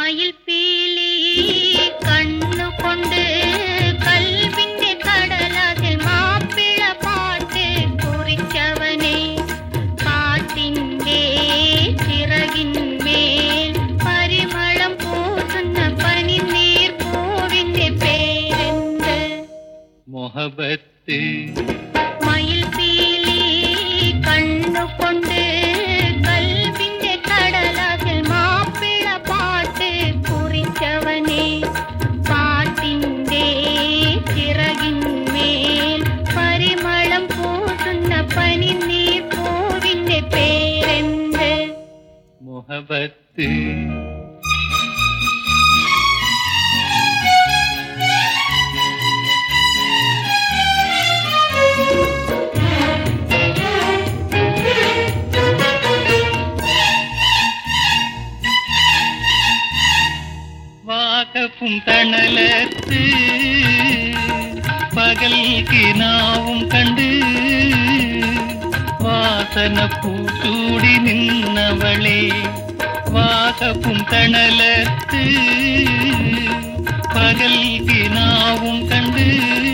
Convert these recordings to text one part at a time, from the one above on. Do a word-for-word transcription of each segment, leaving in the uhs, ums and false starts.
മയിൽ പീലി കണ്ണുകൊണ്ട് കൽവിന്റെ കടലാസിൽ മാപ്പിള പാട്ട് കുറിച്ചവനെ പാട്ടിന്റെ ചിറകിന്മേൽ പരിമളം പൂസുന്ന പനിനീർ പൂവിന്റെ പേരെന്ത്? മൊഹബത്ത്. മയിൽ പീലി കണ്ണുകൊണ്ട് കൽവിന്റെ കടലാസിൽ മാപ്പിള പാട്ട് കുറിച്ചവനെ പാട്ടിന്റെ ചിറകിന്മേൽ പരിമളം പൂസുന്ന പനിനീർ പൂവിന്റെ പേരെന്ത്? മൊഹബത്ത്. വാകപ്പും തണലത്ത് പകൽ കിനാവും കണ്ട് വാസന പൂച്ചൂടി നിന്നവളെ വാകപ്പും തണലത്ത് പകൽ കിനാവും കണ്ട്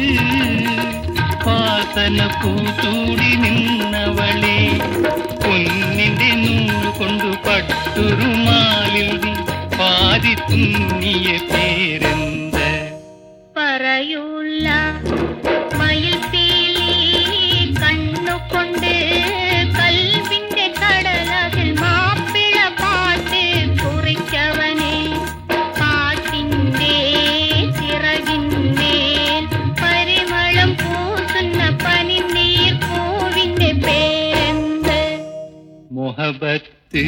വാസന പൂച്ചൂടി നിന്നവളെ പൊന്നിന്റെ നൂല് കൊണ്ടു പട്ടുറുമാലിൽ പാതി തുന്നിയ പേരെന്ത്? പറയൂല്ല. മയിൽ പീലി കണ്ണുകൊണ്ട് കൽവിന്റെ കടലാസിൽ മാപ്പിള പാട്ട് കുറിച്ചവനെ പാട്ടിന്റെ ചിറകിന്മേൽ പരിമളം പൂസുന്ന പനിനീർ പൂവിന്റെ പേരെന്ത്? മൊഹബത്ത്.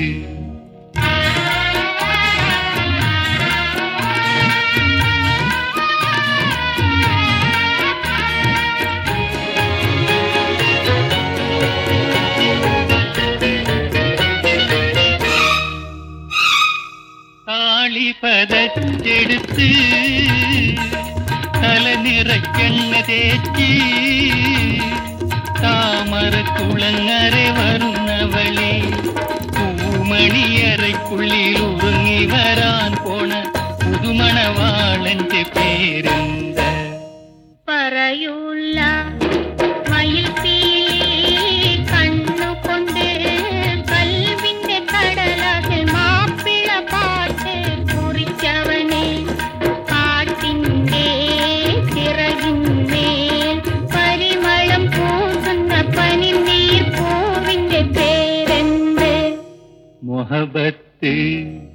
താളി പതച്ചെടുത്ത് തലനിറക്കെണ്ണ തേച്ച് താമര കുളങ്ങര വരുന്നവളെ പൂമണിയറയ്ക്കുള്ളിൽ ഉറങ്ങി വരാൻ പോണ പുതുമണവാളന്റെ പേരെന്ത്? പറയൂല്ല. മയിൽ പീലി കണ്ണുകൊണ്ട് കൽവിന്റെ കടലാസിൽ മാപ്പിള പാട്ട് കുറിച്ചവനെ പാട്ടിന്റെ ചിറകിന്മേൽ പരിമളം പൂസുന്ന പനിനീർ പൂവിന്റെ പേരെന്ത്? മൊഹബത്ത്.